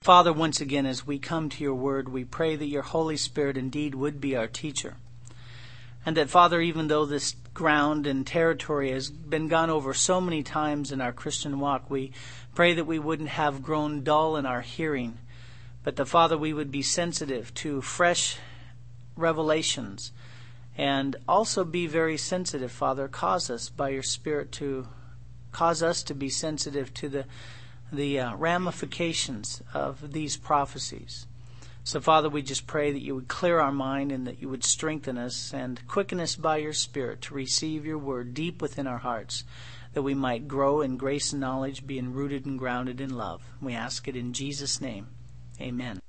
Father, once again, as we come to your word, we pray that your Holy Spirit indeed would be our teacher. And that, Father, even though this ground and territory has been gone over so many times in our Christian walk, we pray that we wouldn't have grown dull in our hearing, but that, Father, we would be sensitive to fresh revelations and also be very sensitive, Father. Cause us by your Spirit to cause us to be sensitive to the ramifications of these prophecies. So, Father, we just pray that you would clear our mind and that you would strengthen us and quicken us by your Spirit to receive your word deep within our hearts, that we might grow in grace and knowledge, being rooted and grounded in love. We ask it in Jesus' name. Amen.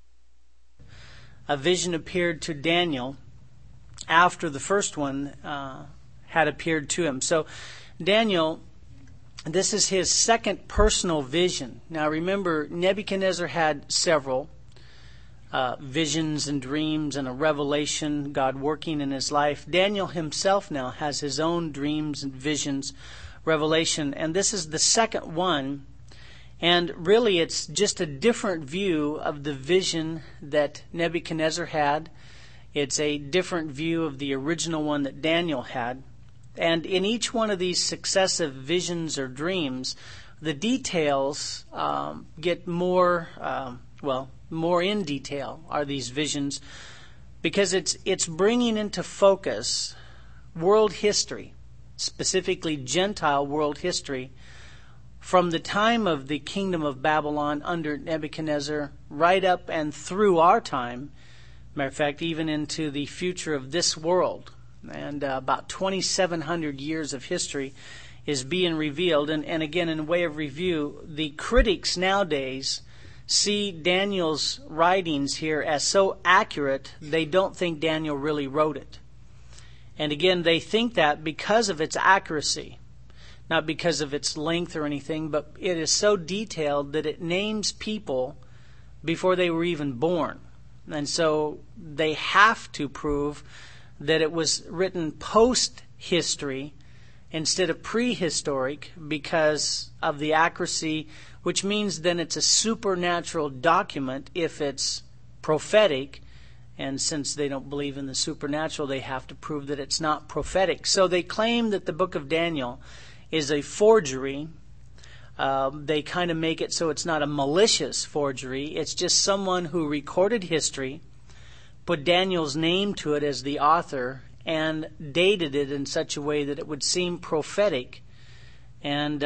A vision appeared to Daniel after the first one had appeared to him. So, Daniel, this is his second personal vision. Now remember, Nebuchadnezzar had several visions and dreams and a revelation, God working in his life. Daniel himself now has his own dreams and visions, revelation, and this is the second one. And really it's just a different view of the vision that Nebuchadnezzar had. It's a different view of the original one that Daniel had. And in each one of these successive visions or dreams, the details get more in detail are these visions, because it's bringing into focus world history, specifically Gentile world history, from the time of the kingdom of Babylon under Nebuchadnezzar right up and through our time. Matter of fact, even into the future of this world. And about 2,700 years of history is being revealed. And again, in way of review, the critics nowadays see Daniel's writings here as so accurate, they don't think Daniel really wrote it. And again, they think that because of its accuracy, not because of its length or anything, but it is so detailed that it names people before they were even born. And so they have to prove that it was written post-history instead of prehistoric because of the accuracy, which means then it's a supernatural document if it's prophetic. And since they don't believe in the supernatural, they have to prove that it's not prophetic. So they claim that the book of Daniel is a forgery. They kind of make it so it's not a malicious forgery. It's just someone who recorded history, put Daniel's name to it as the author, and dated it in such a way that it would seem prophetic. And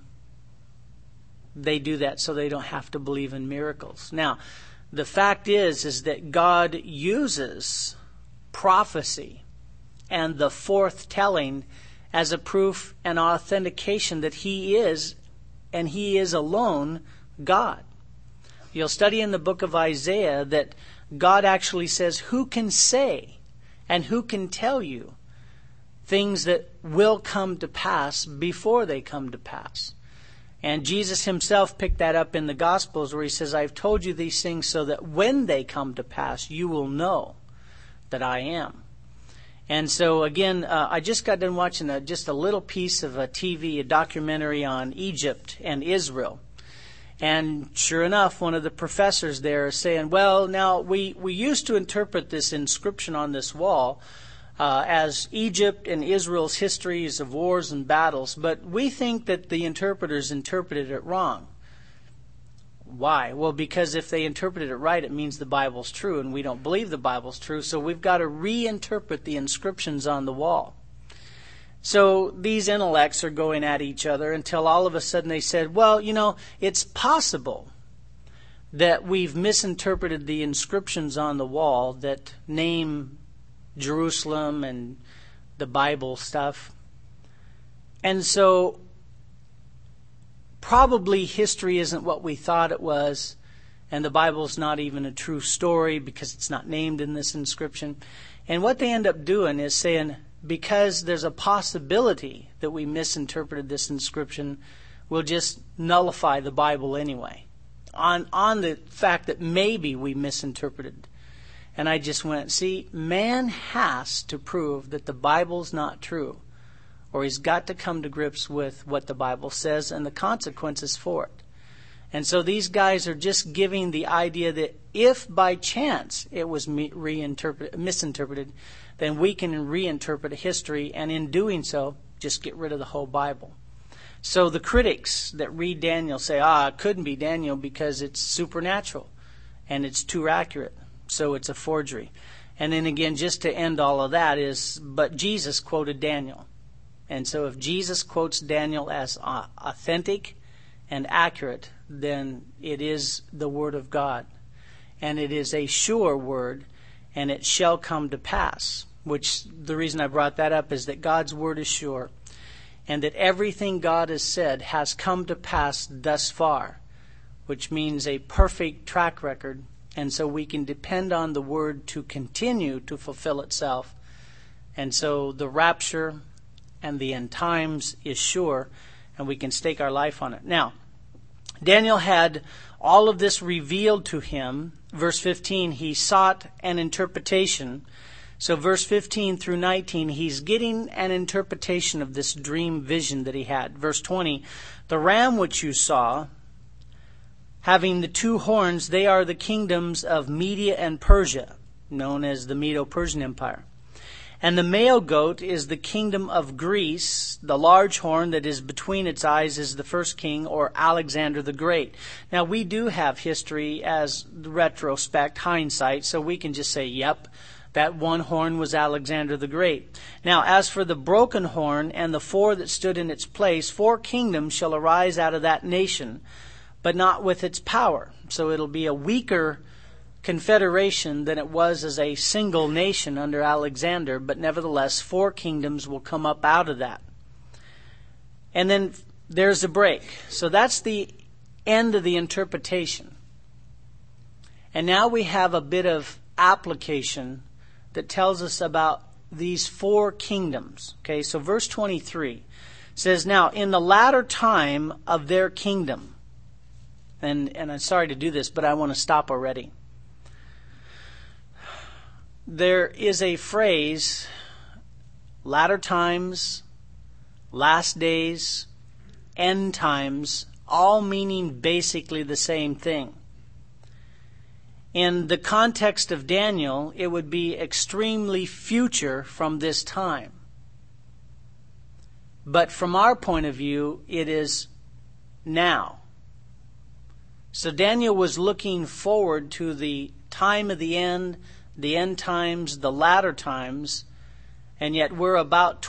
they do that so they don't have to believe in miracles. Now, the fact is that God uses prophecy and the forthtelling as a proof and authentication that He is, and He is alone, God. You'll study in the book of Isaiah that God actually says, who can say and who can tell you things that will come to pass before they come to pass? And Jesus himself picked that up in the Gospels where he says, I've told you these things so that when they come to pass, you will know that I am. And so again, I just got done watching just a little piece of a documentary on Egypt and Israel. And sure enough, one of the professors there is saying, well, now we used to interpret this inscription on this wall as Egypt and Israel's histories of wars and battles, but we think that the interpreters interpreted it wrong. Why? Well, because if they interpreted it right, it means the Bible's true, and we don't believe the Bible's true, so we've got to reinterpret the inscriptions on the wall. So these intellects are going at each other until all of a sudden they said, well, it's possible that we've misinterpreted the inscriptions on the wall that name Jerusalem and the Bible stuff. And so probably history isn't what we thought it was, and the Bible's not even a true story because it's not named in this inscription. And what they end up doing is saying, because there's a possibility that we misinterpreted this inscription, we'll just nullify the Bible anyway, on the fact that maybe we misinterpreted. And I just went, see, man has to prove that the Bible's not true, or he's got to come to grips with what the Bible says and the consequences for it. And so these guys are just giving the idea that if by chance it was misinterpreted, then we can reinterpret history, and in doing so, just get rid of the whole Bible. So the critics that read Daniel say, it couldn't be Daniel because it's supernatural and it's too accurate, so it's a forgery. And then again, just to end all of that but Jesus quoted Daniel. And so if Jesus quotes Daniel as authentic and accurate, then it is the Word of God. And it is a sure word, and it shall come to pass. Which, the reason I brought that up is that God's Word is sure, and that everything God has said has come to pass thus far, which means a perfect track record. And so we can depend on the Word to continue to fulfill itself. And so the rapture and the end times is sure, and we can stake our life on it. Now, Daniel had all of this revealed to him. Verse 15, he sought an interpretation. So verse 15 through 19, he's getting an interpretation of this dream vision that he had. Verse 20, the ram which you saw, having the two horns, they are the kingdoms of Media and Persia, known as the Medo-Persian Empire. And the male goat is the kingdom of Greece. The large horn that is between its eyes is the first king, or Alexander the Great. Now, we do have history as retrospect, hindsight, so we can just say, yep, that one horn was Alexander the Great. Now, as for the broken horn and the four that stood in its place, 4 kingdoms shall arise out of that nation, but not with its power. So it'll be a weaker confederation than it was as a single nation under Alexander, but nevertheless 4 kingdoms will come up out of that. And then there's a break. So that's the end of the interpretation. And now we have a bit of application that tells us about these 4 kingdoms. Okay, so verse 23 says, now in the latter time of their kingdom, and I'm sorry to do this, but I want to stop already. There is a phrase, latter times, last days, end times, all meaning basically the same thing. In the context of Daniel, it would be extremely future from this time. But from our point of view, it is now. So Daniel was looking forward to the time of the end times, the latter times, and yet we're about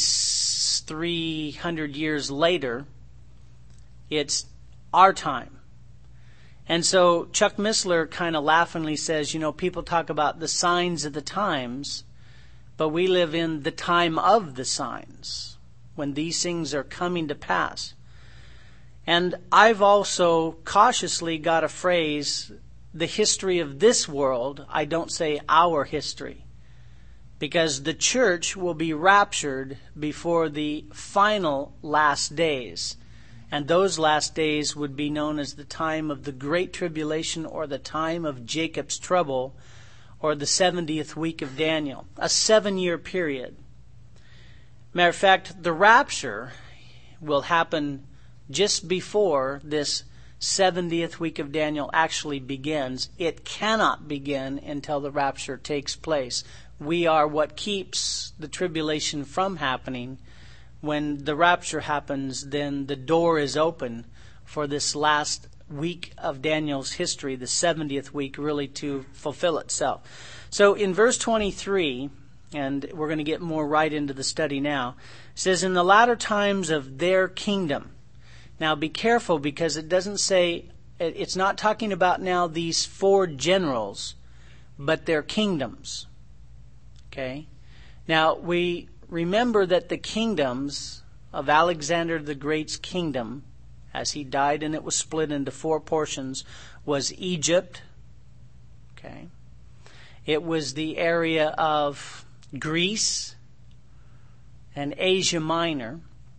2,300 years later. It's our time. And so Chuck Missler kind of laughingly says, people talk about the signs of the times, but we live in the time of the signs, when these things are coming to pass. And I've also cautiously got a phrase, the history of this world. I don't say our history, because the church will be raptured before the final last days. And those last days would be known as the time of the Great Tribulation, or the time of Jacob's trouble, or the 70th week of Daniel, a 7-year period. Matter of fact, the rapture will happen just before this 70th week of Daniel actually begins. It cannot begin until the rapture takes place. We are what keeps the tribulation from happening. When the rapture happens, then the door is open for this last week of Daniel's history, the 70th week, really to fulfill itself. So in verse 23, and we're going to get more right into the study now, it says, in the latter times of their kingdom. Now be careful, because it doesn't say, it's not talking about now these 4 generals, but their kingdoms. Okay? Now we remember that the kingdoms of Alexander the Great's kingdom, as he died and it was split into 4 portions, was Egypt. Okay? It was the area of Greece and Asia Minor.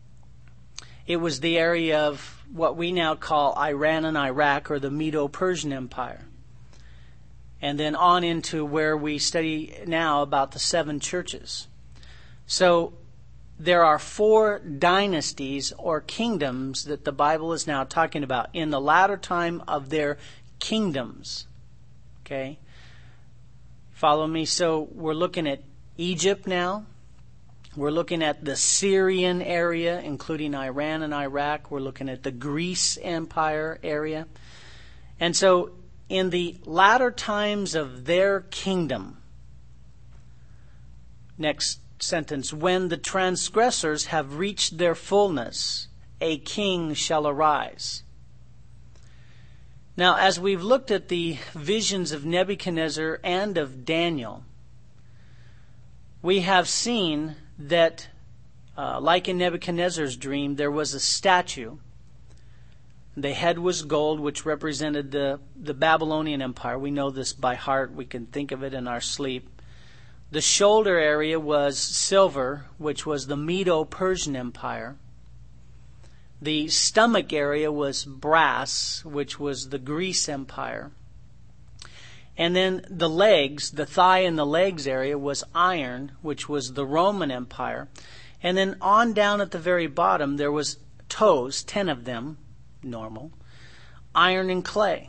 It was the area of what we now call Iran and Iraq, or the Medo-Persian Empire. And then on into where we study now about the 7 churches. So there are 4 dynasties or kingdoms that the Bible is now talking about in the latter time of their kingdoms. Okay? Follow me? So we're looking at Egypt now. We're looking at the Syrian area, including Iran and Iraq. We're looking at the Greece Empire area. And so in the latter times of their kingdom, next sentence, when the transgressors have reached their fullness, a king shall arise. Now, as we've looked at the visions of Nebuchadnezzar and of Daniel, we have seen that, like in Nebuchadnezzar's dream, there was a statue. The head was gold, which represented the Babylonian Empire. We know this by heart. We can think of it in our sleep. The shoulder area was silver, which was the Medo-Persian Empire. The stomach area was brass, which was the Greece Empire. And then the legs, the thigh and the legs area was iron, which was the Roman Empire. And then on down at the very bottom, there was toes, 10 of them, normal, iron and clay.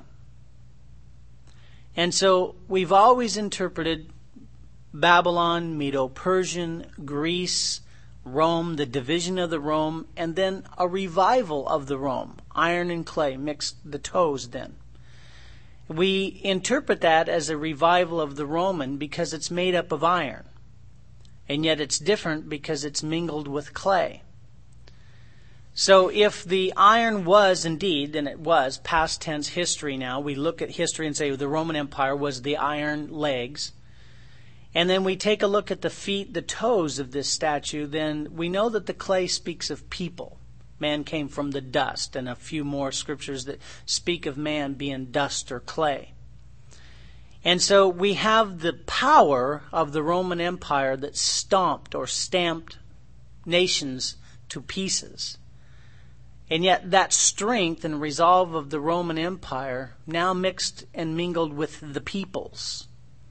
And so we've always interpreted Babylon, Medo-Persian, Greece, Rome, the division of the Rome, and then a revival of the Rome. Iron and clay mixed the toes then. We interpret that as a revival of the Roman because it's made up of iron. And yet it's different because it's mingled with clay. So if the iron was indeed, and it was, past tense history now, we look at history and say the Roman Empire was the iron legs. And then we take a look at the feet, the toes of this statue, then we know that the clay speaks of people. Man came from the dust, and a few more scriptures that speak of man being dust or clay. And so we have the power of the Roman Empire that stomped or stamped nations to pieces. And yet that strength and resolve of the Roman Empire now mixed and mingled with the peoples.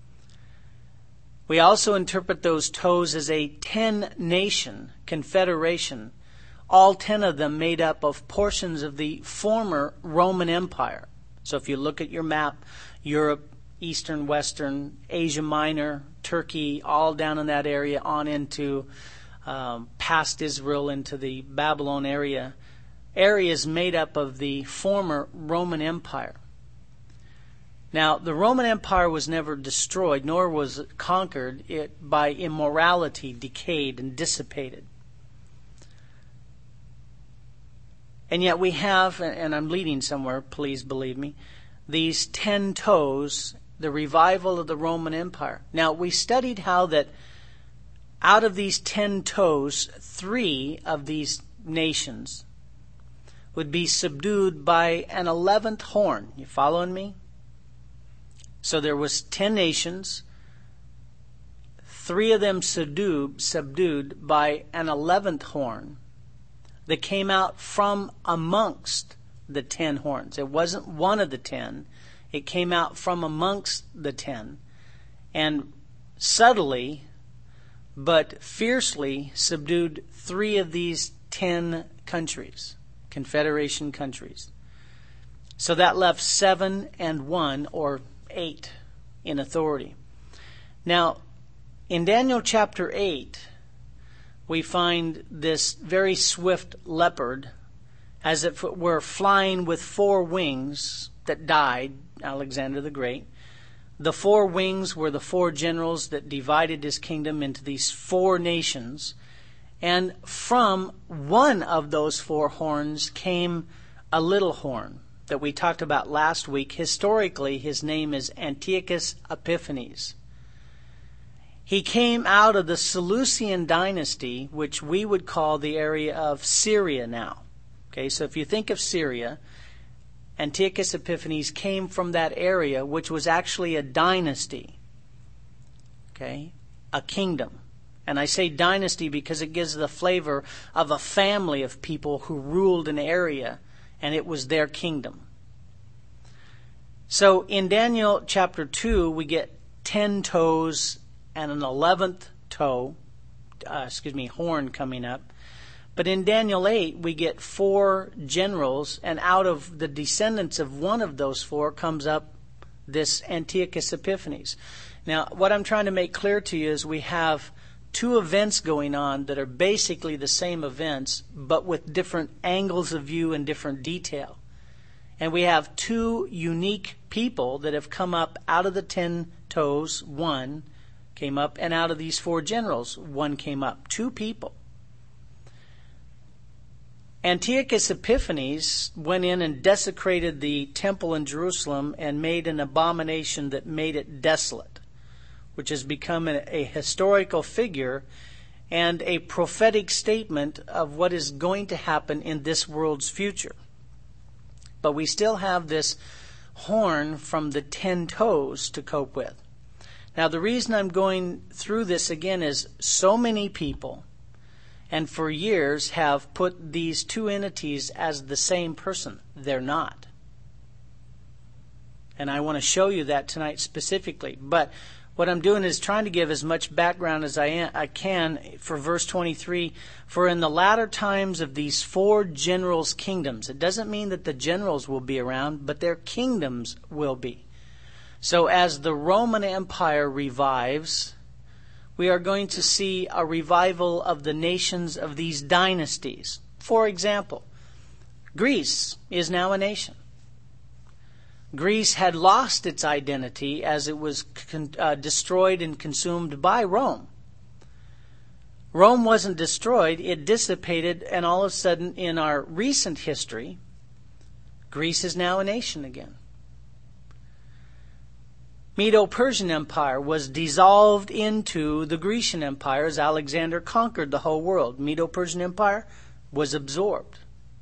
We also interpret those toes as a 10-nation confederation, all 10 of them made up of portions of the former Roman Empire. So if you look at your map, Europe, Eastern, Western, Asia Minor, Turkey, all down in that area on into past Israel, into the Babylon area, areas made up of the former Roman Empire. Now, the Roman Empire was never destroyed, nor was it conquered. It, by immorality, decayed and dissipated. And yet we have, and I'm leading somewhere, please believe me, these 10 toes, the revival of the Roman Empire. Now, we studied how that out of these 10 toes, 3 of these nations would be subdued by an 11th horn. You following me? So there was 10 nations, 3 of them subdued by an 11th horn that came out from amongst the 10 horns. It wasn't one of the 10. It came out from amongst the 10 and subtly but fiercely subdued 3 of these 10 countries, confederation countries. So that left 7 and 1, or 8 in authority. Now, in Daniel chapter 8, we find this very swift leopard, as if it were flying with 4 wings that died, Alexander the Great. The 4 wings were the 4 generals that divided his kingdom into these 4 nations. And from one of those 4 horns came a little horn that we talked about last week. Historically, his name is Antiochus Epiphanes. He came out of the Seleucian dynasty, which we would call the area of Syria now. Okay, so if you think of Syria, Antiochus Epiphanes came from that area, which was actually a dynasty. Okay, a kingdom. And I say dynasty because it gives the flavor of a family of people who ruled an area, and it was their kingdom. So in Daniel chapter 2, we get 10 toes and an 11th toe, horn coming up. But in Daniel 8, we get 4 generals, and out of the descendants of one of those 4 comes up this Antiochus Epiphanes. Now, what I'm trying to make clear to you is we have 2 events going on that are basically the same events, but with different angles of view and different detail. And we have 2 unique people that have come up out of the 10 toes. 1 came up, and out of these 4 generals, 1 came up. 2 people. Antiochus Epiphanes went in and desecrated the temple in Jerusalem and made an abomination that made it desolate, which has become a historical figure and a prophetic statement of what is going to happen in this world's future. But we still have this horn from the 10 toes to cope with. Now, the reason I'm going through this again is so many people, and for years, have put these 2 entities as the same person. They're not. And I want to show you that tonight specifically. But what I'm doing is trying to give as much background as I can for verse 23. For in the latter times of these 4 generals' kingdoms, it doesn't mean that the generals will be around, but their kingdoms will be. So as the Roman Empire revives, we are going to see a revival of the nations of these dynasties. For example, Greece is now a nation. Greece had lost its identity as it was destroyed and consumed by Rome. Rome wasn't destroyed, it dissipated, and all of a sudden in our recent history, Greece is now a nation again. Medo-Persian Empire was dissolved into the Grecian Empire as Alexander conquered the whole world. Medo-Persian Empire was absorbed.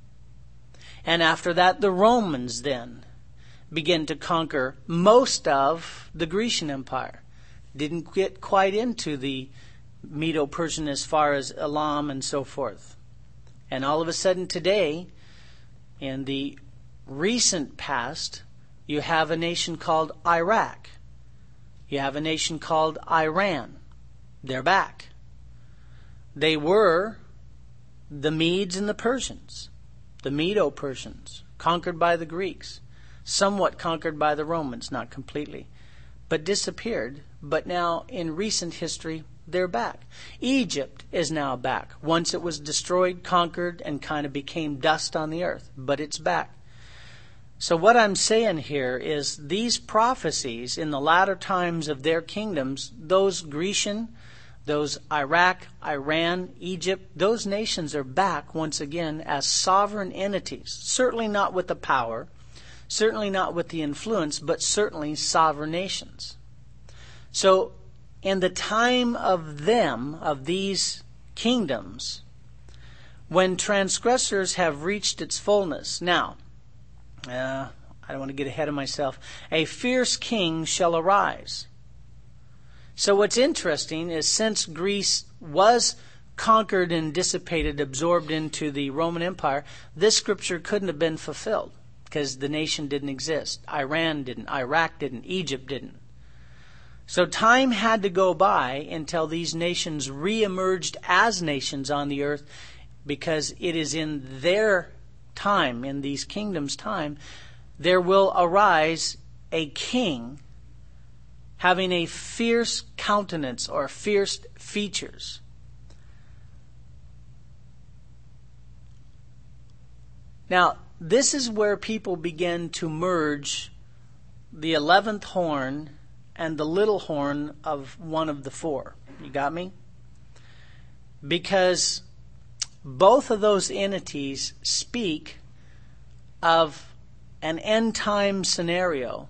And after that, the Romans then began to conquer most of the Grecian Empire. Didn't get quite into the Medo-Persian as far as Elam and so forth. And all of a sudden today, in the recent past, you have a nation called Iraq. You have a nation called Iran. They're back. They were the Medes and the Persians, the Medo-Persians, conquered by the Greeks, somewhat conquered by the Romans, not completely, but disappeared. But now, in recent history, they're back. Egypt is now back. Once it was destroyed, conquered, and kind of became dust on the earth, but it's back. So what I'm saying here is these prophecies in the latter times of their kingdoms, those Grecian, those Iraq, Iran, Egypt, those nations are back once again as sovereign entities. Certainly not with the power, certainly not with the influence, but certainly sovereign nations. So in the time of them, of these kingdoms, when transgressors have reached its fullness, now, I don't want to get ahead of myself. A fierce king shall arise. So what's interesting is since Greece was conquered and dissipated, absorbed into the Roman Empire, this scripture couldn't have been fulfilled because the nation didn't exist. Iran didn't, Iraq didn't, Egypt didn't. So time had to go by until these nations reemerged as nations on the earth, because it is in their time, in these kingdoms' time, there will arise a king having a fierce countenance or fierce features. Now, this is where people begin to merge the 11th horn and the little horn of one of the 4. You got me? Because both of those entities speak of an end time scenario.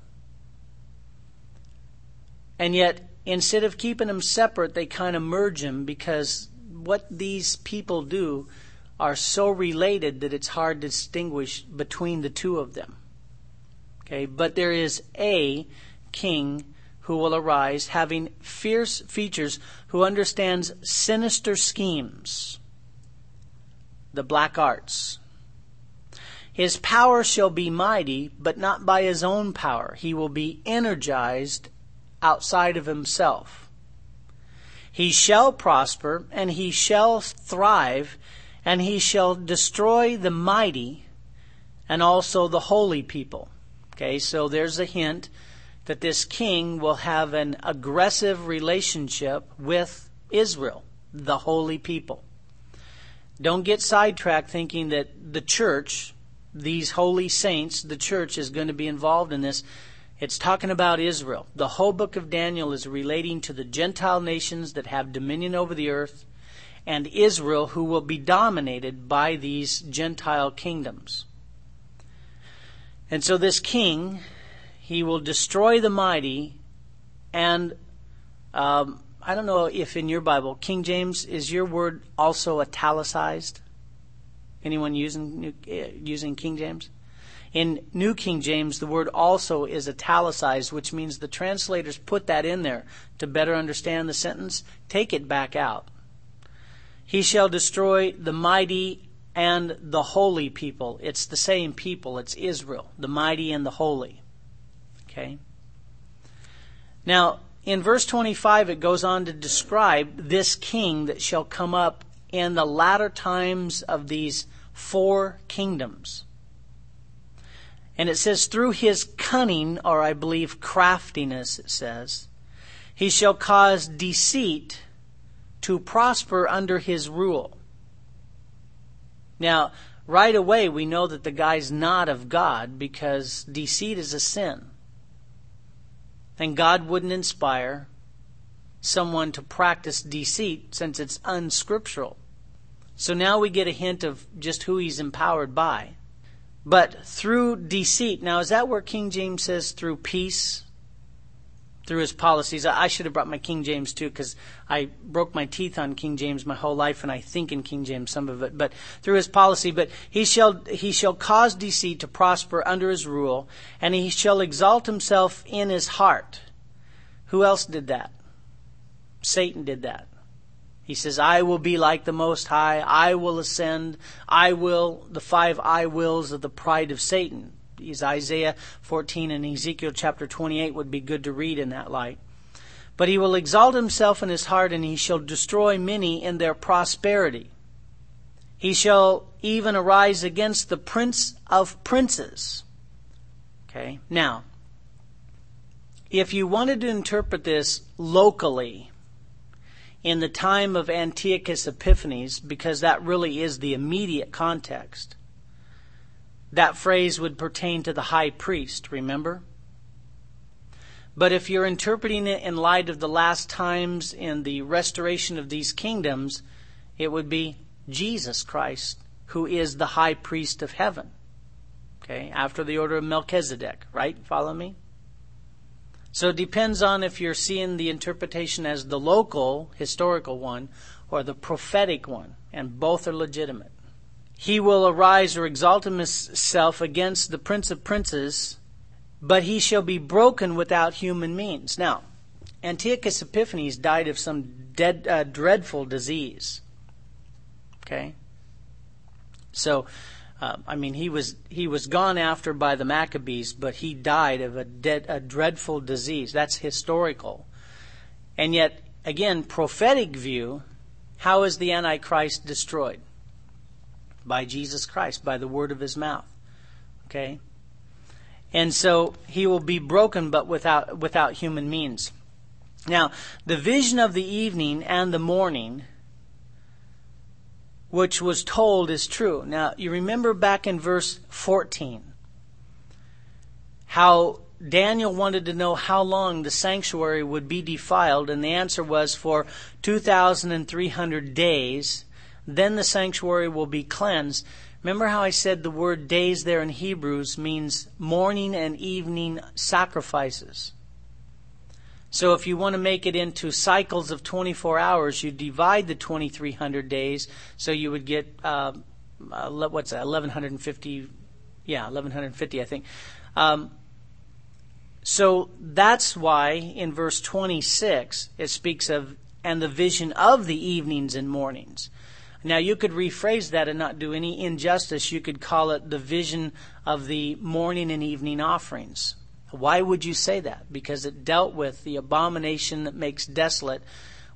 And yet, instead of keeping them separate, they kind of merge them, because what these people do are so related that it's hard to distinguish between the 2 of them. Okay, but there is a king who will arise having fierce features, who understands sinister schemes, the black arts. His power shall be mighty, but not by his own power. He will be energized outside of himself. He shall prosper, and he shall thrive, and he shall destroy the mighty and also the holy people. Okay, so there's a hint that this king will have an aggressive relationship with Israel, the holy people. Don't get sidetracked thinking that the church, these holy saints, the church is going to be involved in this. It's talking about Israel. The whole book of Daniel is relating to the Gentile nations that have dominion over the earth, and Israel, who will be dominated by these Gentile kingdoms. And so this king, he will destroy the mighty, and I don't know if in your Bible, King James, is your word also italicized? Anyone using King James? In New King James, the word also is italicized, which means the translators put that in there to better understand the sentence. Take it back out. He shall destroy the mighty and the holy people. It's the same people. It's Israel, the mighty and the holy. Okay? Now, in verse 25, it goes on to describe this king that shall come up in the latter times of these 4 kingdoms. And it says, through his cunning, or I believe craftiness, it says, he shall cause deceit to prosper under his rule. Now, right away we know that the guy's not of God, because deceit is a sin. And God wouldn't inspire someone to practice deceit since it's unscriptural. So now we get a hint of just who he's empowered by. But through deceit. Now, is that where King James says through peace? Through his policies. I should have brought my King James too, because I broke my teeth on King James my whole life, and I think in King James some of it. But through his policy. But he shall cause deceit to prosper under his rule, and he shall exalt himself in his heart. Who else did that? Satan did that. He says, I will be like the Most High. I will ascend. The 5 I wills of the pride of Satan. These Isaiah 14 and Ezekiel chapter 28 would be good to read in that light. But he will exalt himself in his heart, and he shall destroy many in their prosperity. He shall even arise against the prince of princes. Okay, now, if you wanted to interpret this locally, in the time of Antiochus Epiphanes, because that really is the immediate context, that phrase would pertain to the high priest, remember? But if you're interpreting it in light of the last times in the restoration of these kingdoms, it would be Jesus Christ, who is the high priest of heaven. Okay, after the order of Melchizedek, right? Follow me? So it depends on if you're seeing the interpretation as the local, historical one, or the prophetic one, and both are legitimate. He will arise or exalt himself against the prince of princes, but he shall be broken without human means. Now, Antiochus Epiphanes died of some dreadful disease. Okay? So, he was gone after by the Maccabees, but he died of a dreadful disease. That's historical. And yet, again, prophetic view, how is the Antichrist destroyed? By Jesus Christ, by the word of his mouth. Okay? And so he will be broken, but without human means. Now, the vision of the evening and the morning, which was told, is true. Now, you remember back in verse 14, how Daniel wanted to know how long the sanctuary would be defiled, and the answer was for 2,300 days. Then the sanctuary will be cleansed. Remember how I said the word days there in Hebrews means morning and evening sacrifices. So if you want to make it into cycles of 24 hours, you divide the 2,300 days, so you would get, 1,150, 1,150, I think. So that's why in verse 26 it speaks of, and the vision of the evenings and mornings. Now you could rephrase that and not do any injustice. You could call it the vision of the morning and evening offerings. Why would you say that? Because it dealt with the abomination that makes desolate,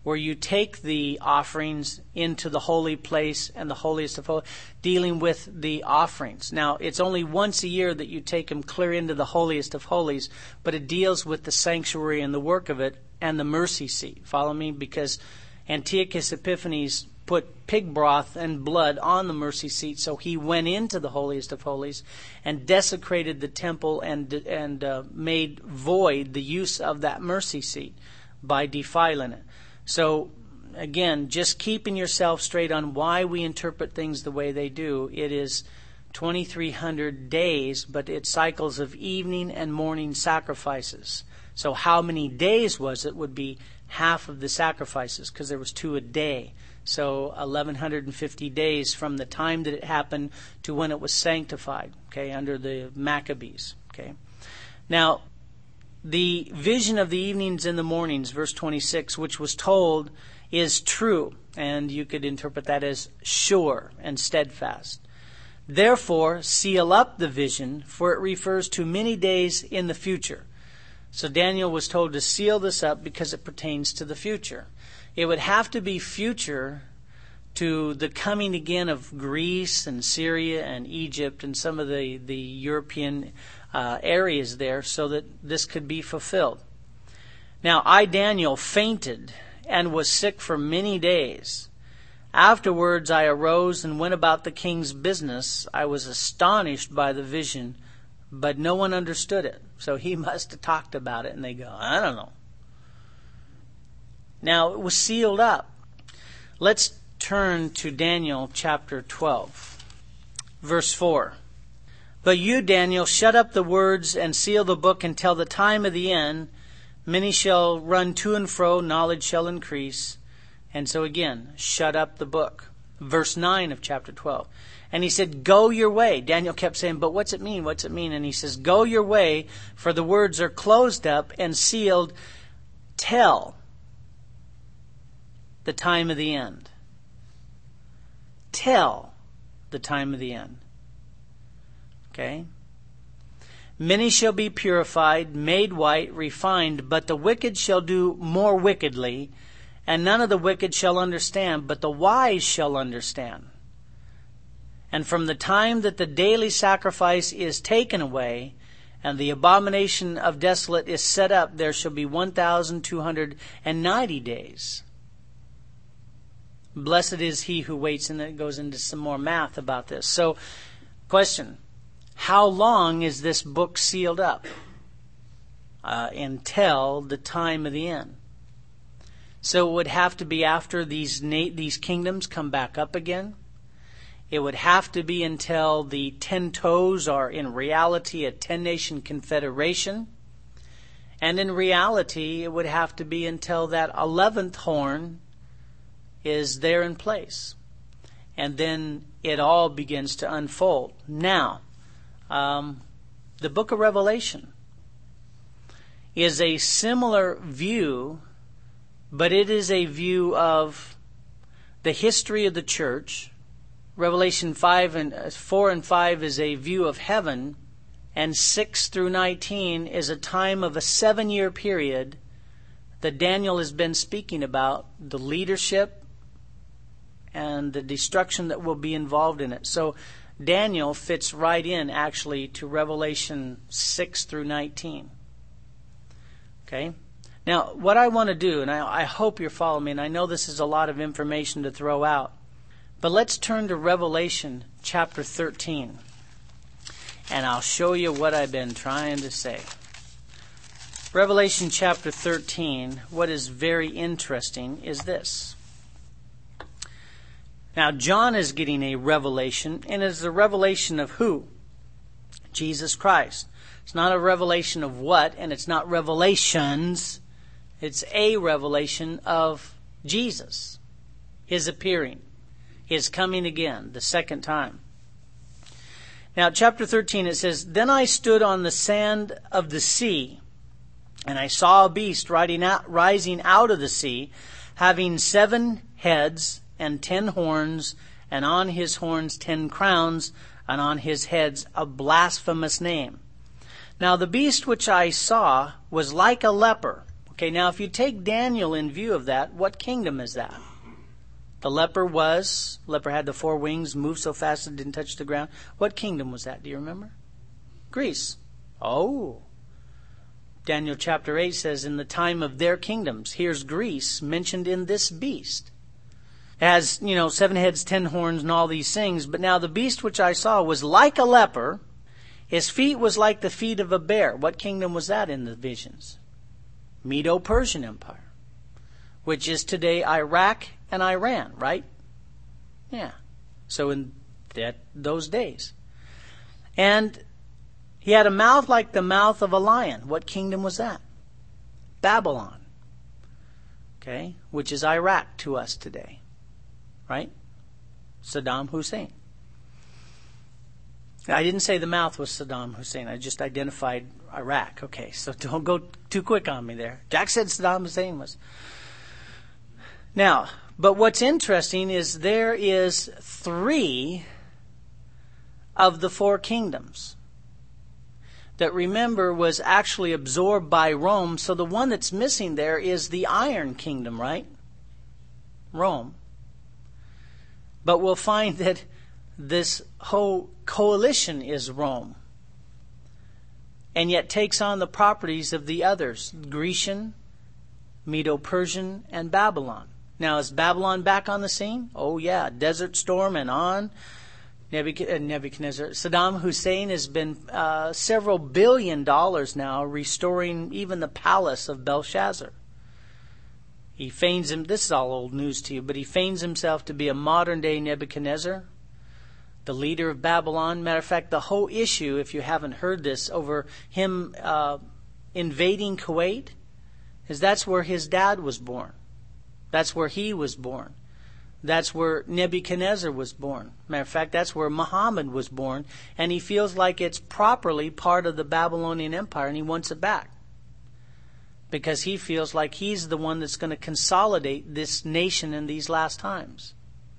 where you take the offerings into the holy place and the holiest of holies, dealing with the offerings. Now, it's only once a year that you take them clear into the holiest of holies, but it deals with the sanctuary and the work of it and the mercy seat. Follow me? Because Antiochus Epiphanes put pig broth and blood on the mercy seat, so he went into the holiest of holies and desecrated the temple and made void the use of that mercy seat by defiling it. So, again, just keeping yourself straight on why we interpret things the way they do. It is 2,300 days, but it's cycles of evening and morning sacrifices. So how many days was it would be half of the sacrifices, because there was 2 a day. So 1,150 days from the time that it happened to when it was sanctified, okay, under the Maccabees, okay. Now, the vision of the evenings and the mornings, verse 26, which was told, is true. And you could interpret that as sure and steadfast. Therefore, seal up the vision, for it refers to many days in the future. So Daniel was told to seal this up because it pertains to the future. It would have to be future to the coming again of Greece and Syria and Egypt and some of the European areas there, so that this could be fulfilled. Now, I, Daniel, fainted and was sick for many days. Afterwards I arose and went about the king's business. I was astonished by the vision, but no one understood it. So he must have talked about it, and they go, I don't know. Now, it was sealed up. Let's turn to Daniel chapter 12, verse 4. But you, Daniel, shut up the words and seal the book until the time of the end. Many shall run to and fro, knowledge shall increase. And so again, shut up the book. Verse 9 of chapter 12. And he said, go your way. Daniel kept saying, but what's it mean? What's it mean? And he says, go your way, for the words are closed up and sealed till the time of the end. Till the time of the end. Okay? Many shall be purified, made white, refined, but the wicked shall do more wickedly, and none of the wicked shall understand, but the wise shall understand. And from the time that the daily sacrifice is taken away, and the abomination of desolate is set up, there shall be 1,290 days. Blessed is he who waits, and then it goes into some more math about this. So, question. How long is this book sealed up? Until the time of the end. So it would have to be after these kingdoms come back up again. It would have to be until the 10 toes are in reality a 10-nation confederation. And in reality, it would have to be until that 11th horn is there in place. And then it all begins to unfold. Now, the book of Revelation is a similar view, but it is a view of the history of the church. Revelation 4 and 5 is a view of heaven, and 6 through 19 is a time of a 7-year period that Daniel has been speaking about, the leadership and the destruction that will be involved in it. So Daniel fits right in, actually, to Revelation 6 through 19. Okay? Now, what I want to do, and I hope you're following me, and I know this is a lot of information to throw out, but let's turn to Revelation chapter 13, and I'll show you what I've been trying to say. Revelation chapter 13, what is very interesting is this. Now, John is getting a revelation, and it's the revelation of who? Jesus Christ. It's not a revelation of what, and it's not revelations. It's a revelation of Jesus, his appearing, his coming again, the second time. Now, chapter 13, it says, Then I stood on the sand of the sea, and I saw a beast rising out of the sea, having 7 heads and 10 horns, and on his horns 10 crowns, and on his heads a blasphemous name. Now the beast which I saw was like a leper. Okay, now if you take Daniel in view of that, what kingdom is that? The leper had the 4 wings, moved so fast it didn't touch the ground. What kingdom was that? Do you remember? Greece. Oh. Daniel chapter 8 says, in the time of their kingdoms, here's Greece mentioned in this beast. It has, 7 heads, 10 horns, and all these things. But now the beast which I saw was like a leper. His feet was like the feet of a bear. What kingdom was that in the visions? Medo-Persian Empire, which is today Iraq and Iran, right? Yeah. So in those days. And he had a mouth like the mouth of a lion. What kingdom was that? Babylon. Okay, which is Iraq to us today. Right? Saddam Hussein. I didn't say the mouth was Saddam Hussein. I just identified Iraq. Okay, so don't go too quick on me there. Jack said Saddam Hussein was. Now, but what's interesting is there is 3 of the 4 kingdoms that, remember, was actually absorbed by Rome. So the one that's missing there is the Iron Kingdom, right? Rome. But we'll find that this whole coalition is Rome, and yet takes on the properties of the others, Grecian, Medo-Persian, and Babylon. Now, is Babylon back on the scene? Oh yeah, Desert Storm and on. Nebuchadnezzar. Saddam Hussein has been several billion dollars now restoring even the palace of Belshazzar. He feigns him, this is all old news to you, but he feigns himself to be a modern day Nebuchadnezzar, the leader of Babylon. Matter of fact, the whole issue, if you haven't heard this, over him invading Kuwait, is that's where his dad was born. That's where he was born. That's where Nebuchadnezzar was born. Matter of fact, that's where Muhammad was born. And he feels like it's properly part of the Babylonian Empire, and he wants it back. Because he feels like he's the one that's going to consolidate this nation in these last times.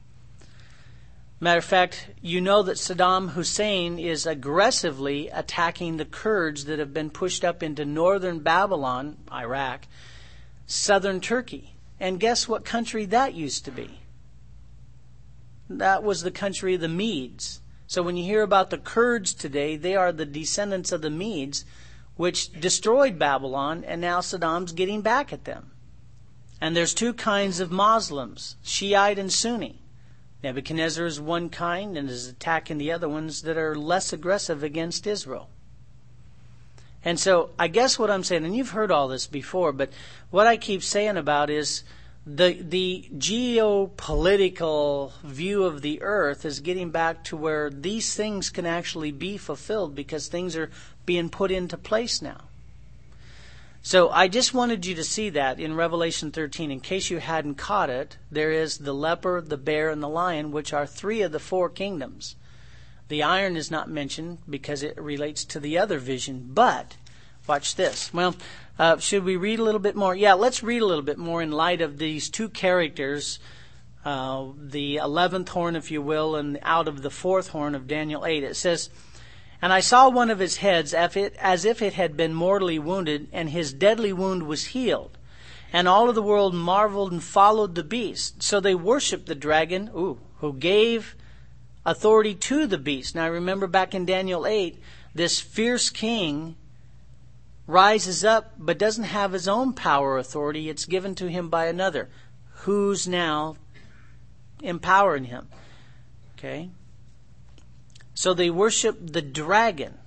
Matter of fact, you know that Saddam Hussein is aggressively attacking the Kurds that have been pushed up into northern Babylon, Iraq, southern Turkey. And guess what country that used to be? That was the country of the Medes. So when you hear about the Kurds today, they are the descendants of the Medes, which destroyed Babylon, and now Saddam's getting back at them. And there's 2 kinds of Muslims, Shiite and Sunni. Nebuchadnezzar is one kind and is attacking the other ones that are less aggressive against Israel. And so I guess what I'm saying, and you've heard all this before, but what I keep saying about is the geopolitical view of the earth is getting back to where these things can actually be fulfilled because things are being put into place now. So I just wanted you to see that in Revelation 13. In case you hadn't caught it, there is the leper, the bear, and the lion, which are 3 of the 4 kingdoms. The iron is not mentioned because it relates to the other vision. But, watch this. Well, should we read a little bit more? Yeah, let's read a little bit more in light of these 2 characters, the 11th horn, if you will, and out of the 4th horn of Daniel 8. It says, "And I saw one of his heads as if it had been mortally wounded, and his deadly wound was healed. And all of the world marveled and followed the beast. So they worshipped the dragon, who gave authority to the beast." Now remember back in Daniel 8, this fierce king rises up but doesn't have his own power or authority. It's given to him by another, who's now empowering him. Okay? So they worship the dragon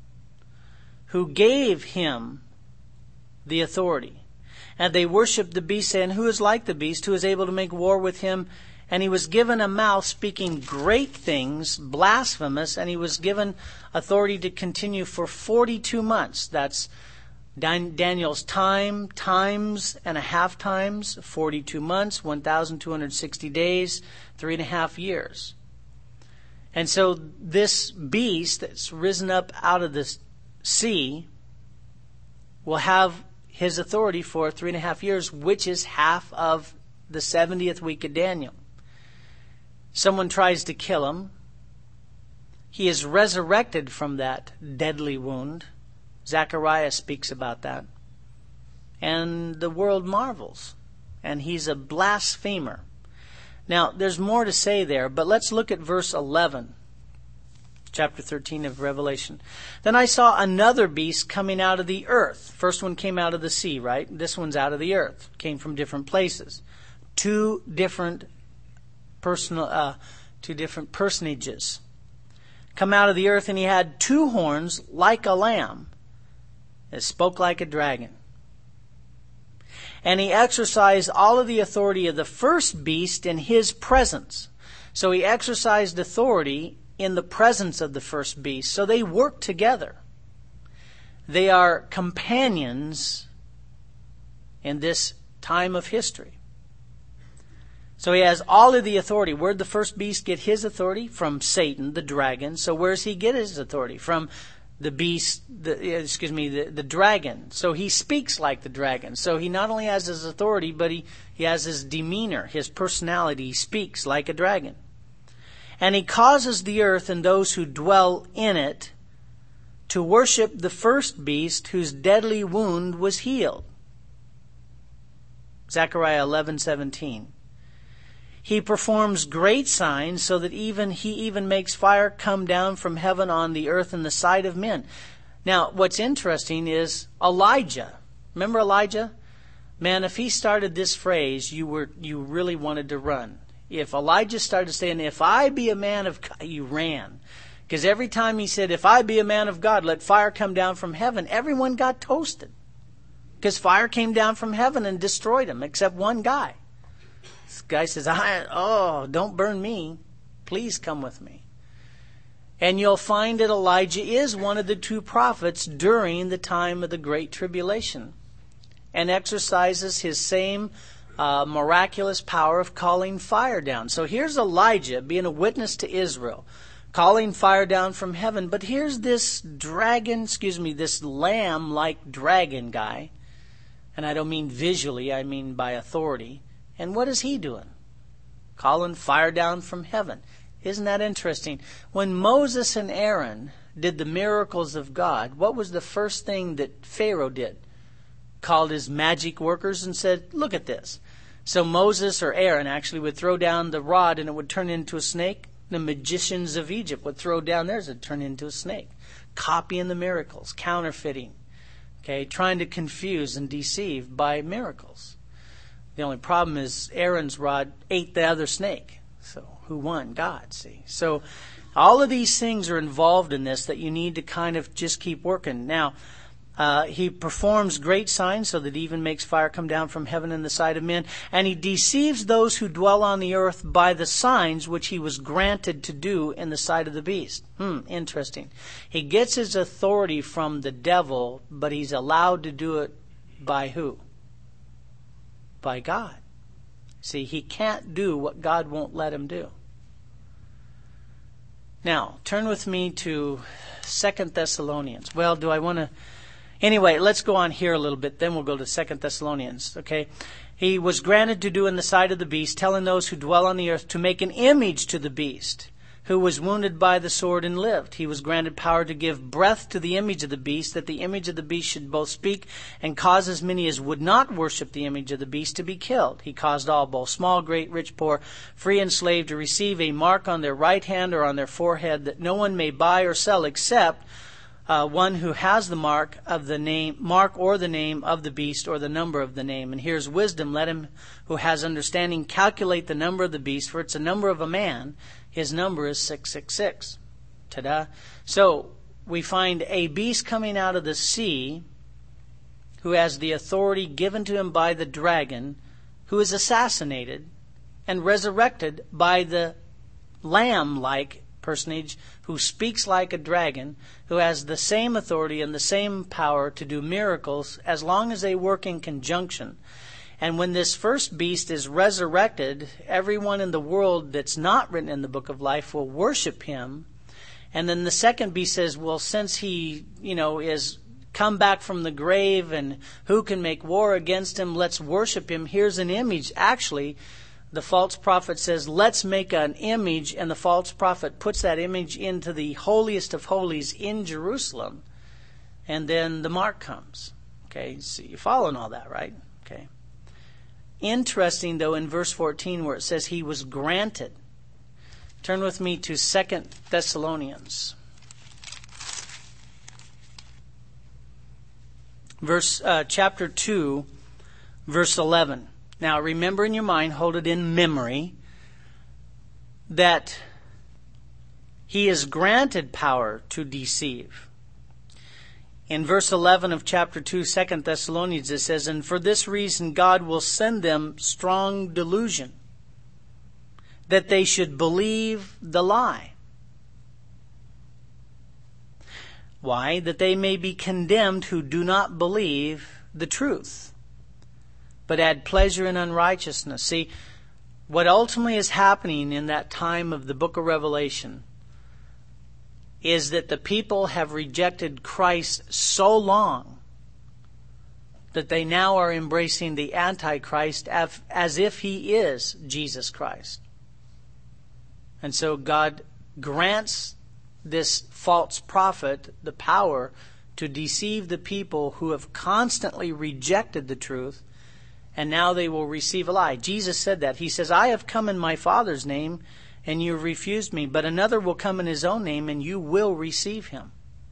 who gave him the authority. And they worship the beast, saying, "Who is like the beast, who is able to make war with him?" And he was given a mouth speaking great things, blasphemous, and he was given authority to continue for 42 months. That's Daniel's times and a half times, 42 months, 1,260 days, 3.5 years. And so this beast that's risen up out of the sea will have his authority for 3.5 years, which is half of the 70th week of Daniel. Someone tries to kill him. He is resurrected from that deadly wound. Zechariah speaks about that. and the world marvels. And he's a blasphemer. Now, there's more to say there, but let's look at verse 11, chapter 13 of Revelation. Then I saw another beast coming out of the earth. First one came out of the sea, right? This one's out of the earth. Came from different places. Two different personages come out of the earth, and he had two horns like a lamb. It spoke like a dragon. And he exercised all of the authority of the first beast in his presence. So he exercised authority in the presence of the first beast. So they work together. They are companions in this time of history. So he has all of the authority. Where'd the first beast get his authority? From Satan, the dragon. So where's he get his authority? From the beast, the dragon. So he speaks like the dragon. So he not only has his authority, but he has his demeanor, his personality. He speaks like a dragon. And he causes the earth and those who dwell in it to worship the first beast whose deadly wound was healed. Zechariah 11:17. He performs great signs so that he even makes fire come down from heaven on the earth in the sight of men. Now, what's interesting is Elijah. Remember Elijah? Man, if he started this phrase, you really wanted to run. If Elijah started saying, if I be a man of God, you ran. Because every time he said, if I be a man of God, let fire come down from heaven, everyone got toasted. Because fire came down from heaven and destroyed them, except one guy. This guy says, don't burn me. Please come with me. And you'll find that Elijah is one of the two prophets during the time of the Great Tribulation and exercises his same miraculous power of calling fire down. So here's Elijah being a witness to Israel, calling fire down from heaven. But here's this this lamb-like dragon guy. And I don't mean visually, I mean by authority. And what is he doing? Calling fire down from heaven. Isn't that interesting? When Moses and Aaron did the miracles of God, what was the first thing that Pharaoh did? Called his magic workers and said, look at this. So Moses or Aaron actually would throw down the rod and it would turn into a snake. The magicians of Egypt would throw down theirs and turn into a snake. Copying the miracles, counterfeiting. Trying to confuse and deceive by miracles. The only problem is Aaron's rod ate the other snake. So who won? God, see. So all of these things are involved in this that you need to kind of just keep working. Now, he performs great signs so that he even makes fire come down from heaven in the sight of men. And he deceives those who dwell on the earth by the signs which he was granted to do in the sight of the beast. Interesting. He gets his authority from the devil, but he's allowed to do it by who? By God. See, he can't do what God won't let him do. Now, turn with me to 2 Thessalonians. Well, do I want to... Anyway, let's go on here a little bit, then we'll go to 2 Thessalonians, okay? He was granted to do in the sight of the beast, telling those who dwell on the earth to make an image to the beast, who was wounded by the sword and lived. He was granted power to give breath to the image of the beast, that the image of the beast should both speak and cause as many as would not worship the image of the beast to be killed. He caused all, both small, great, rich, poor, free and slave, to receive a mark on their right hand or on their forehead, that no one may buy or sell except one who has the mark or the name of the beast or the number of the name. And here's wisdom. Let him who has understanding calculate the number of the beast, for it's a number of a man. His number is 666. Ta-da. So we find a beast coming out of the sea who has the authority given to him by the dragon, who is assassinated and resurrected by the lamb-like personage who speaks like a dragon, who has the same authority and the same power to do miracles as long as they work in conjunction. And when this first beast is resurrected, everyone in the world that's not written in the book of life will worship him. And then the second beast says, well, since he, is come back from the grave and who can make war against him, let's worship him. Here's an image. Actually, the false prophet says, let's make an image, and the false prophet puts that image into the holiest of holies in Jerusalem. And then the mark comes. Okay, so you're following all that, right? Okay. Interesting, though, in verse 14 where it says he was granted. Turn with me to 2 Thessalonians. Chapter 2, verse 11. Now, remember in your mind, hold it in memory, that he is granted power to deceive. In verse 11 of chapter 2, 2 Thessalonians, it says, and for this reason God will send them strong delusion, that they should believe the lie. Why? That they may be condemned who do not believe the truth, but add pleasure in unrighteousness. See, what ultimately is happening in that time of the book of Revelation is that the people have rejected Christ so long that they now are embracing the Antichrist as if he is Jesus Christ. And so God grants this false prophet the power to deceive the people who have constantly rejected the truth, and now they will receive a lie. Jesus said that. He says, I have come in my Father's name, and you have refused me, but another will come in his own name, and you will receive him.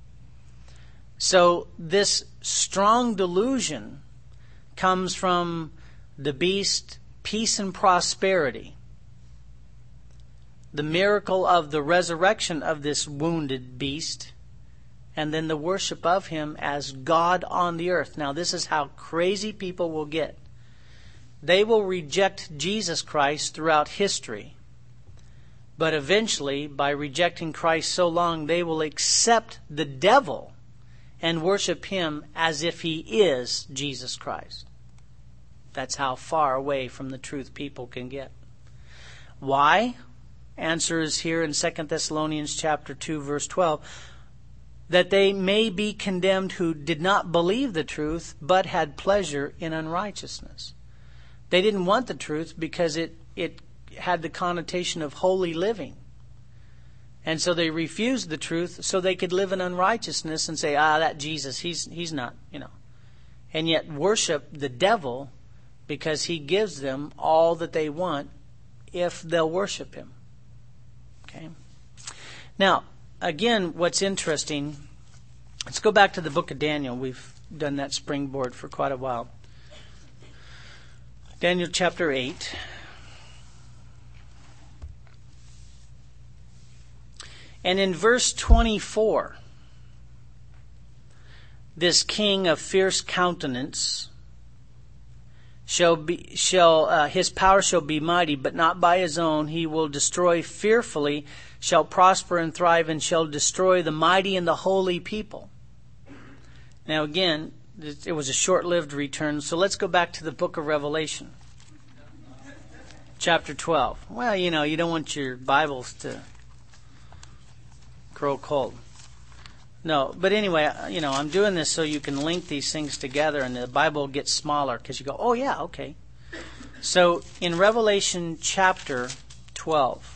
So this strong delusion comes from the beast, peace and prosperity, the miracle of the resurrection of this wounded beast, and then the worship of him as God on the earth. Now, this is how crazy people will get. They will reject Jesus Christ throughout history, but eventually, by rejecting Christ so long, they will accept the devil and worship him as if he is Jesus Christ. That's how far away from the truth people can get. Why? Answer is here in 2 Thessalonians chapter 2, verse 12, that they may be condemned who did not believe the truth, but had pleasure in unrighteousness. They didn't want the truth because it had the connotation of holy living. And so they refused the truth so they could live in unrighteousness and say, that Jesus, he's not, and yet worship the devil because he gives them all that they want if they'll worship him. Okay. Now, again, what's interesting, let's go back to the book of Daniel. We've done that springboard for quite a while. Daniel chapter 8. And in verse 24, this king of fierce countenance his power shall be mighty, but not by his own. He will destroy fearfully, shall prosper and thrive, and shall destroy the mighty and the holy people. Now again, it was a short-lived return, so let's go back to the book of Revelation. Chapter 12. Well, you don't want your Bibles to grow cold. No, but anyway, I'm doing this so you can link these things together and the Bible gets smaller because you go, oh yeah, okay. So in Revelation chapter 12,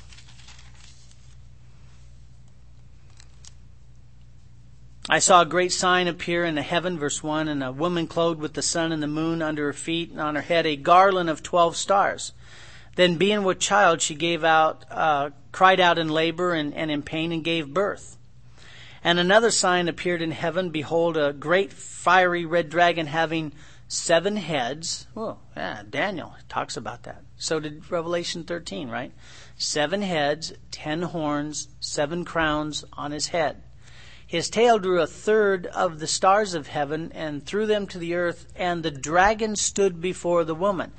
I saw a great sign appear in the heaven, verse 1, and a woman clothed with the sun and the moon under her feet, and on her head a garland of 12 stars. Then being with child, she cried out in labor and in pain and gave birth. And another sign appeared in heaven. Behold, a great fiery red dragon having 7 heads. Oh, yeah, Daniel talks about that. So did Revelation 13, right? 7 heads, 10 horns, 7 crowns on his head. His tail drew 1/3 of the stars of heaven and threw them to the earth, and the dragon stood before the woman,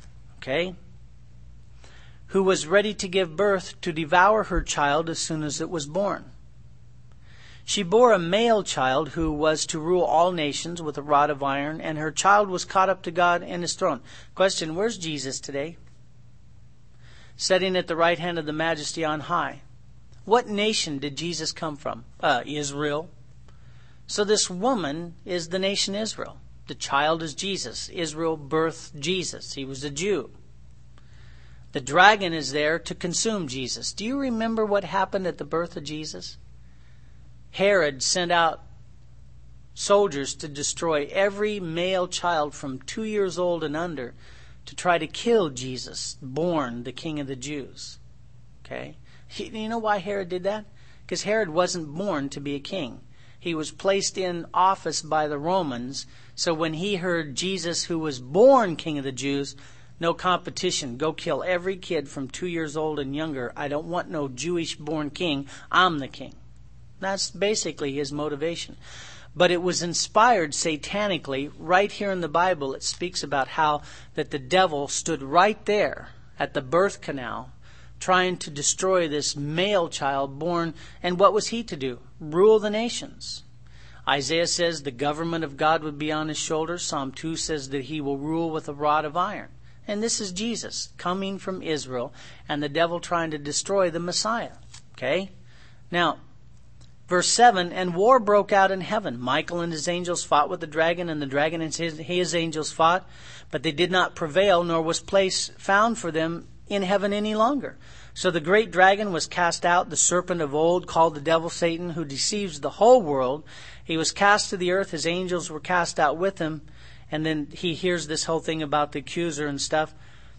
who was ready to give birth to devour her child as soon as it was born. She bore a male child who was to rule all nations with a rod of iron, and her child was caught up to God and his throne. Question, where's Jesus today? Sitting at the right hand of the Majesty on high. What nation did Jesus come from? Israel. So this woman is the nation Israel. The child is Jesus. Israel birthed Jesus. He was a Jew. The dragon is there to consume Jesus. Do you remember what happened at the birth of Jesus? Herod sent out soldiers to destroy every male child from 2 years old and under to try to kill Jesus, born the King of the Jews. Okay? You know why Herod did that? Because Herod wasn't born to be a king. He was placed in office by the Romans. So when he heard Jesus, who was born King of the Jews, no competition. Go kill every kid from 2 years old and younger. I don't want no Jewish-born king. I'm the king. That's basically his motivation. But it was inspired satanically. Right here in the Bible, it speaks about how that the devil stood right there at the birth canal trying to destroy this male child born. And what was he to do? Rule the nations. Isaiah says the government of God would be on his shoulders. Psalm 2 says that he will rule with a rod of iron. And this is Jesus coming from Israel and the devil trying to destroy the Messiah. Okay? Now, verse 7, and war broke out in heaven. Michael and his angels fought with the dragon, and the dragon and his angels fought, but they did not prevail, nor was place found for them in heaven any longer. So the great dragon was cast out, the serpent of old, called the devil Satan, who deceives the whole world. He was cast to the earth. His angels were cast out with him. And then he hears this whole thing about the accuser and stuff.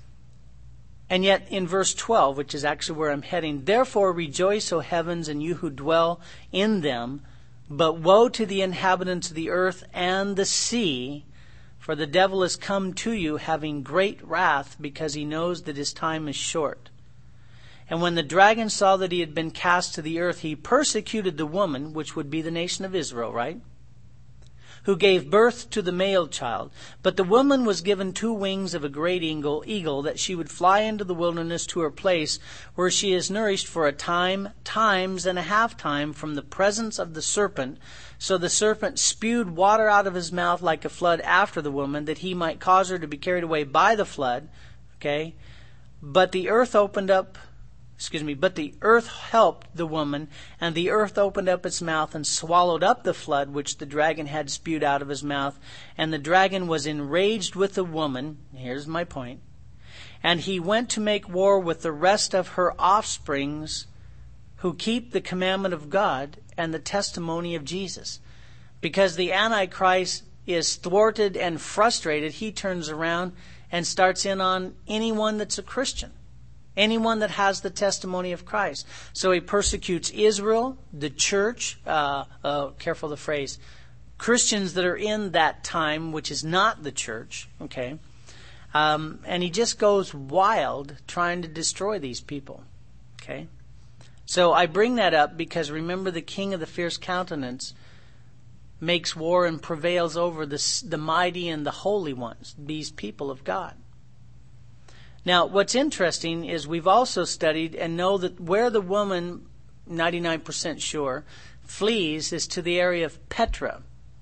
And yet in verse 12, which is actually where I'm heading, therefore rejoice, O heavens, and you who dwell in them. But woe to the inhabitants of the earth and the sea, for the devil has come to you having great wrath, because he knows that his time is short. And when the dragon saw that he had been cast to the earth, he persecuted the woman, which would be the nation of Israel, right? Who gave birth to the male child. But the woman was given 2 wings of a great eagle, that she would fly into the wilderness to her place, where she is nourished for a time, times and a half time, from the presence of the serpent. So the serpent spewed water out of his mouth like a flood after the woman, that he might cause her to be carried away by the flood. Okay? But the earth helped the woman, and the earth opened up its mouth and swallowed up the flood which the dragon had spewed out of his mouth. And the dragon was enraged with the woman. Here's my point. And he went to make war with the rest of her offsprings, who keep the commandment of God and the testimony of Jesus. Because the Antichrist is thwarted and frustrated, he turns around and starts in on anyone that's a Christian. Anyone that has the testimony of Christ. So he persecutes Israel, the church, careful the phrase, Christians that are in that time, which is not the church, okay? And he just goes wild trying to destroy these people, okay? So I bring that up because remember, the king of the fierce countenance makes war and prevails over the mighty and the holy ones, these people of God. Now, what's interesting is we've also studied and know that where the woman, 99% sure, flees is to the area of Petra,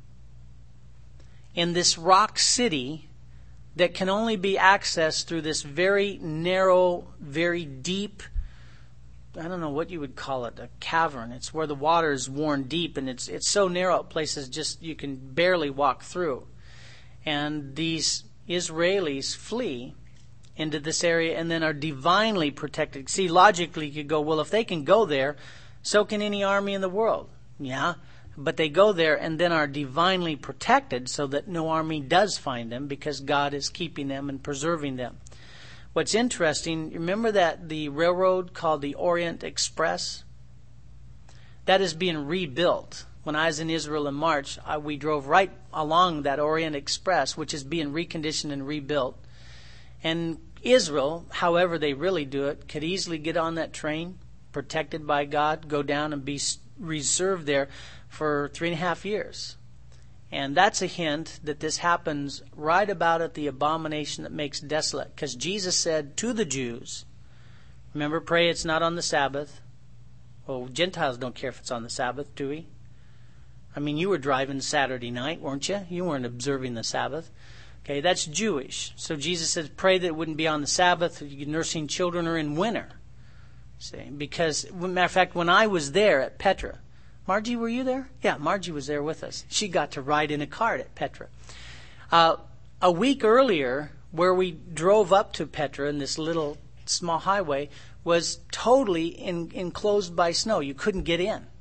in this rock city that can only be accessed through this very narrow, very deep, I don't know what you would call it, a cavern. It's where the water is worn deep, and it's so narrow at places just you can barely walk through. And these Israelis flee into this area and then are divinely protected. See, logically you could go, well, if they can go there, so can any army in the world. Yeah, but they go there and then are divinely protected so that no army does find them, because God is keeping them and preserving them. What's interesting, remember that the railroad called the Orient Express? That is being rebuilt. When I was in Israel in March, we drove right along that Orient Express, which is being reconditioned and rebuilt. And Israel, however they really do it, could easily get on that train, protected by God, go down and be reserved there for 3.5 years. And that's a hint that this happens right about at the abomination that makes desolate. Because Jesus said to the Jews, remember, pray it's not on the Sabbath. Well, Gentiles don't care if it's on the Sabbath, do we? I mean, you were driving Saturday night, weren't you? You weren't observing the Sabbath. Okay, that's Jewish. So Jesus says, pray that it wouldn't be on the Sabbath, nursing children, or in winter. See, because, matter of fact, when I was there at Petra, Margie, were you there? Yeah, Margie was there with us. She got to ride in a cart at Petra. A week earlier, where we drove up to Petra in this little small highway, was totally enclosed by snow. You couldn't get in.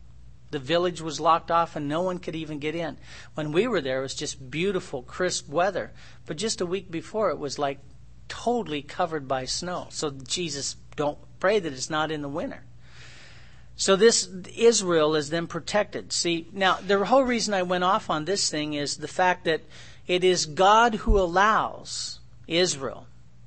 The village was locked off and no one could even get in. When we were there, it was just beautiful, crisp weather. But just a week before, it was like totally covered by snow. So Jesus, don't pray that it's not in the winter. So this Israel is then protected. See, now the whole reason I went off on this thing is the fact that it is God who allows Israel.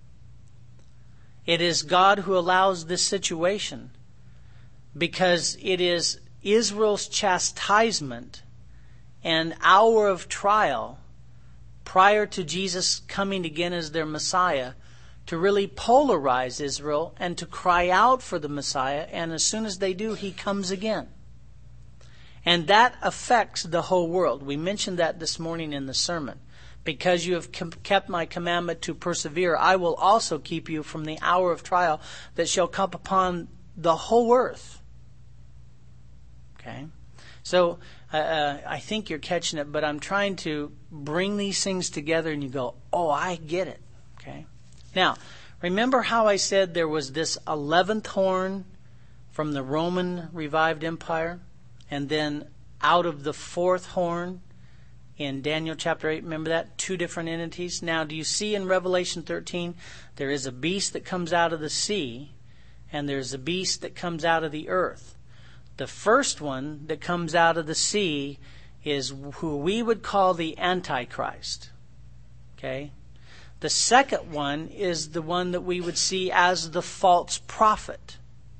It is God who allows this situation because it is Israel's chastisement and hour of trial prior to Jesus coming again as their Messiah to really polarize Israel and to cry out for the Messiah. And as soon as they do, he comes again. And that affects the whole world. We mentioned that this morning in the sermon. Because you have kept my commandment to persevere, I will also keep you from the hour of trial that shall come upon the whole earth. Okay? So I think you're catching it, but I'm trying to bring these things together and you go, oh, I get it. Okay? Now, remember how I said there was this 11th horn from the Roman revived empire? And then out of the 4th horn in Daniel chapter 8, remember that? 2 different entities. Now, do you see in Revelation 13, there is a beast that comes out of the sea, and there's a beast that comes out of the earth. The first one that comes out of the sea is who we would call the Antichrist. Okay? The second one is the one that we would see as the false prophet.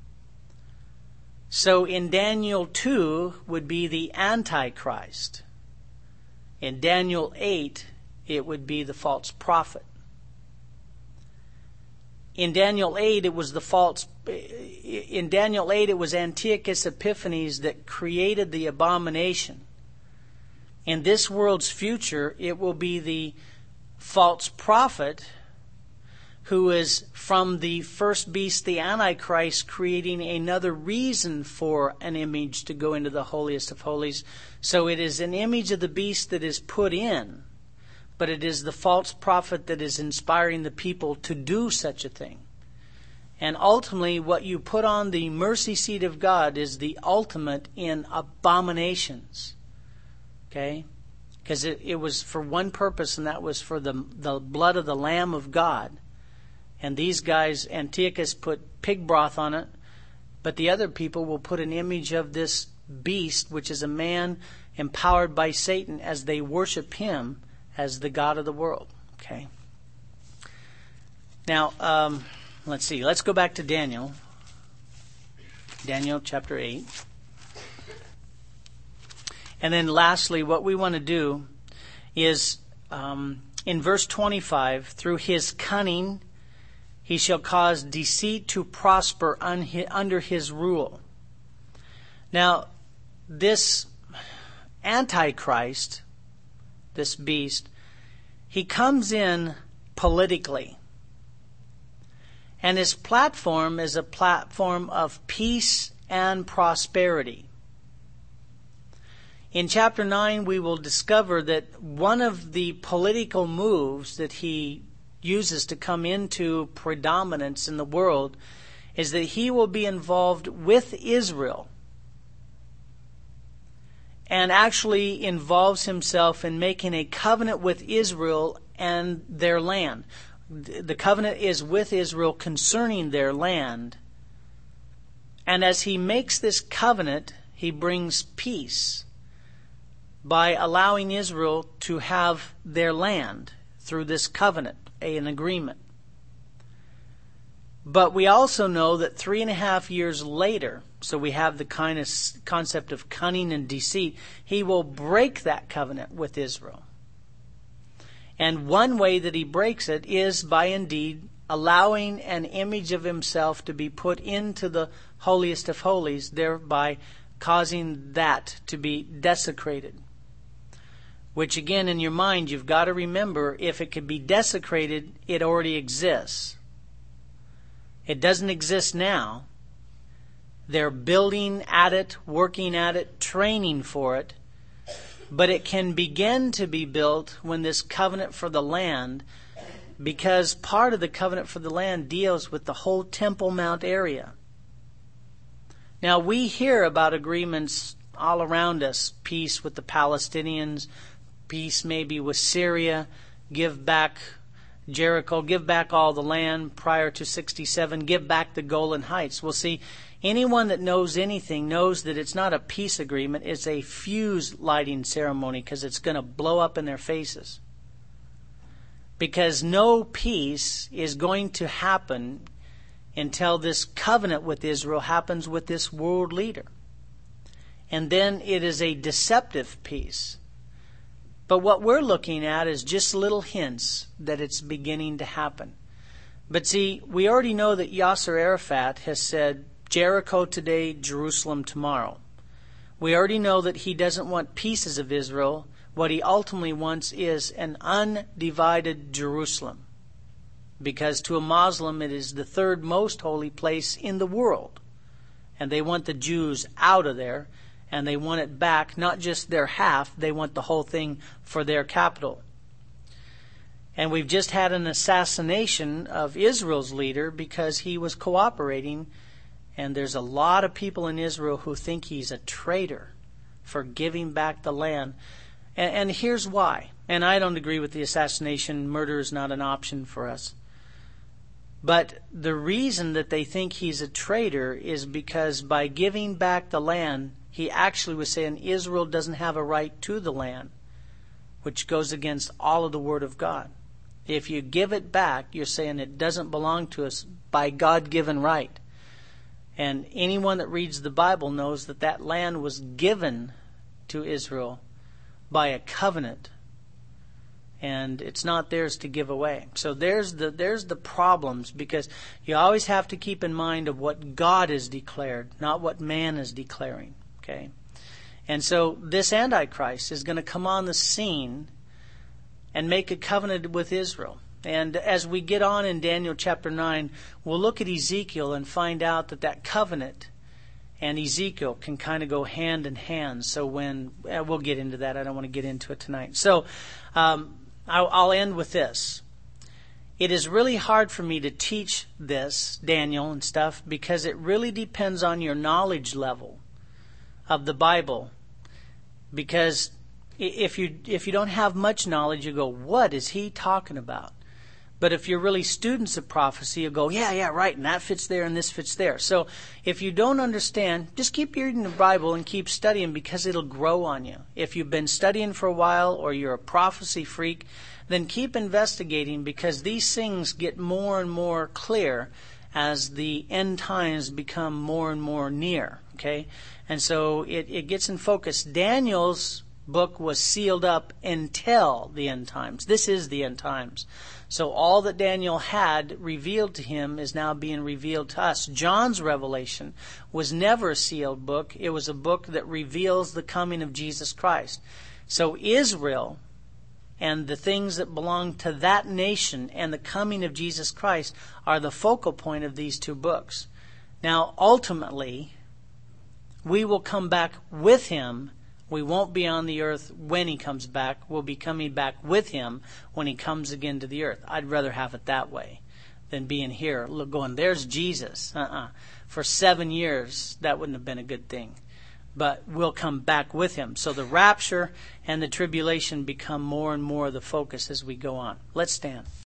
So in Daniel 2 would be the Antichrist. In Daniel 8, it would be the false prophet. In Daniel 8, it was Antiochus Epiphanes that created the abomination. In this world's future, it will be the false prophet who is from the first beast, the Antichrist, creating another reason for an image to go into the holiest of holies. So it is an image of the beast that is put in, but it is the false prophet that is inspiring the people to do such a thing. And ultimately, what you put on the mercy seat of God is the ultimate in abominations. Okay? Because it was for one purpose, and that was for the blood of the Lamb of God. And these guys, Antiochus put pig broth on it, but the other people will put an image of this beast, which is a man empowered by Satan, as they worship him as the God of the world. Okay. Now, let's see. Let's go back to Daniel. Daniel chapter 8. And then lastly, what we want to do is, in verse 25, through his cunning, he shall cause deceit to prosper under his rule. Now, this Antichrist, this beast, he comes in politically. And his platform is a platform of peace and prosperity. In chapter 9, we will discover that one of the political moves that he uses to come into predominance in the world is that he will be involved with Israel and actually involves himself in making a covenant with Israel and their land. The covenant is with Israel concerning their land. And as he makes this covenant, he brings peace by allowing Israel to have their land through this covenant, an agreement. But we also know that 3.5 years later, so we have the kind of concept of cunning and deceit, he will break that covenant with Israel. And one way that he breaks it is by indeed allowing an image of himself to be put into the holiest of holies, thereby causing that to be desecrated. Which again, in your mind, you've got to remember, if it could be desecrated, it already exists. It doesn't exist now. They're building at it, working at it, training for it. But it can begin to be built when this covenant for the land, because part of the covenant for the land deals with the whole Temple Mount area. Now, we hear about agreements all around us. Peace with the Palestinians, peace maybe with Syria, give back Jericho, give back all the land prior to 67, give back the Golan Heights. Well, see, anyone that knows anything knows that it's not a peace agreement, it's a fuse lighting ceremony, because it's going to blow up in their faces. Because no peace is going to happen until this covenant with Israel happens with this world leader. And then it is a deceptive peace. But what we're looking at is just little hints that it's beginning to happen. But see, we already know that Yasser Arafat has said, Jericho today, Jerusalem tomorrow. We already know that he doesn't want pieces of Israel. What he ultimately wants is an undivided Jerusalem. Because to a Muslim, it is the third most holy place in the world. And they want the Jews out of there. And they want it back, not just their half, they want the whole thing for their capital. And we've just had an assassination of Israel's leader because he was cooperating. And there's a lot of people in Israel who think he's a traitor for giving back the land. And here's why. And I don't agree with the assassination. Murder is not an option for us. But the reason that they think he's a traitor is because by giving back the land, he actually was saying Israel doesn't have a right to the land, which goes against all of the Word of God. If you give it back, you're saying it doesn't belong to us by God-given right. And anyone that reads the Bible knows that that land was given to Israel by a covenant. And it's not theirs to give away. So there's the problems, because you always have to keep in mind of what God has declared, not what man is declaring. Okay? And so this Antichrist is going to come on the scene and make a covenant with Israel. And as we get on in Daniel chapter 9, we'll look at Ezekiel and find out that covenant and Ezekiel can kind of go hand in hand. So we'll get into that. I don't want to get into it tonight. So I'll end with this. It is really hard for me to teach this, Daniel and stuff, because it really depends on your knowledge level of the Bible. Because if you don't have much knowledge, you go, what is he talking about? But if you're really students of prophecy, you go, yeah, right, and that fits there and this fits there. So if you don't understand, just keep reading the Bible and keep studying, because it'll grow on you. If you've been studying for a while or you're a prophecy freak, then keep investigating, because these things get more and more clear as the end times become more and more near. Okay? And so it gets in focus. Daniel's book was sealed up until the end times. This is the end times. So all that Daniel had revealed to him is now being revealed to us. John's revelation was never a sealed book. It was a book that reveals the coming of Jesus Christ. So Israel and the things that belong to that nation and the coming of Jesus Christ are the focal point of these two books. Now, ultimately, we will come back with him. We won't be on the earth when he comes back. We'll be coming back with him when he comes again to the earth. I'd rather have it that way than being here going, there's Jesus. For 7 years, that wouldn't have been a good thing. But we'll come back with him. So the rapture and the tribulation become more and more the focus as we go on. Let's stand.